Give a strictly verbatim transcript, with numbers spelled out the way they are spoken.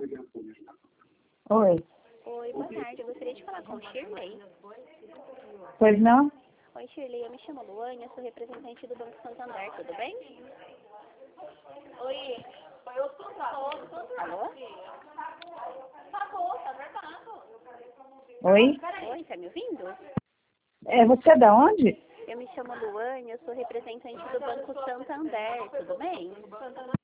Oi. Oi, boa tarde. Eu gostaria de falar com Shirley. Pois não? Oi, Shirley. Eu me chamo Luane, eu sou representante do Banco Santander, tudo bem? Oi. Alô? Oi? Oi, tá me ouvindo? É, você é da onde? Eu me chamo Luane, eu sou representante do Banco Santander, tudo bem?